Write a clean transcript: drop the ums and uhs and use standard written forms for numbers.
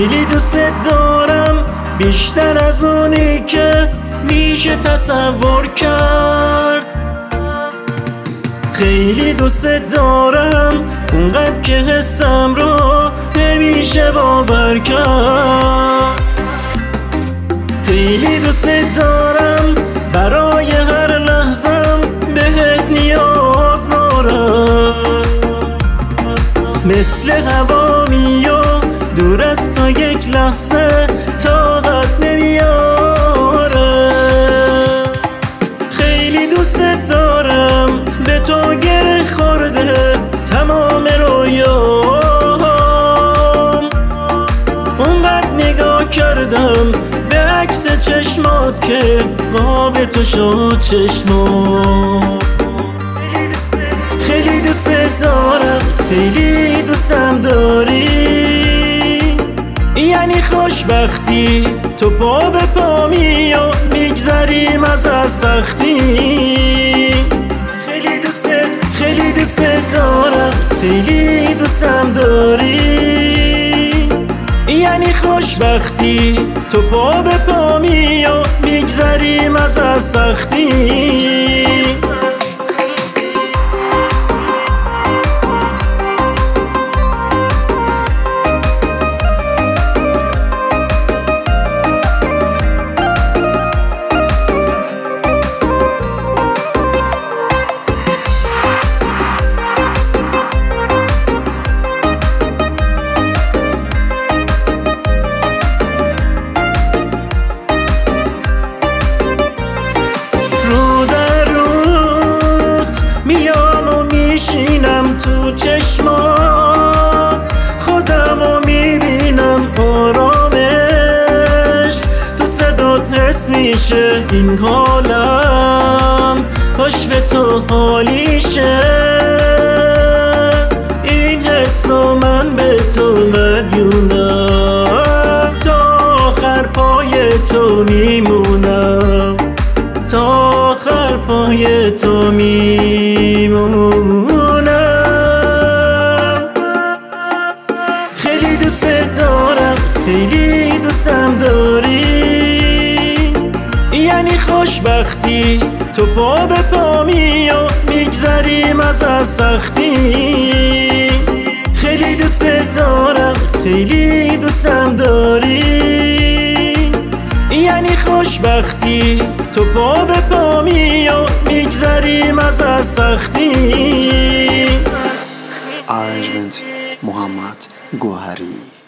خیلی دوست دارم، بیشتر از اونی که میشه تصور کرد. خیلی دوست دارم، اونقدر که حسم رو نمیشه باور کرد. خیلی دوست دارم، برای هر لحظم بهت نیاز دارم. مثل هوامی و دور از تا یک لحظه طاقت نمیاره. خیلی دوست دارم، به تو گره خورده تمام رویام. اونقدر نگاه کردم به عکس چشمات که قاب تو شد چشمام. خیلی دوست دارم، خیلی دوستم داری، یعنی خوشبختی تو پا به پا می و میگذریم از سختی. خیلی دوست دارم، خیلی دوستم داری، یعنی خوشبختی تو پا به پا می و میگذریم از سختی. میشینم تو چشمات، خودمو میبینم آرامش، تو صدات حس میشه این حالم، کاش به تو حالیشه. این حسو من به تو مدیونم، تا آخر پای تو میمونم، تا آخر پای تو میمونم. خیلی دوست دارم، خیلی دوستم داری، یعنی خوشبختی تو پا به پا می و میگذریم از سختی. خیلی دوست دارم، خیلی دوستم داری، یعنی خوشبختی تو پا به پا می و میگذریم از سختی. Arrangement محمد گوهری.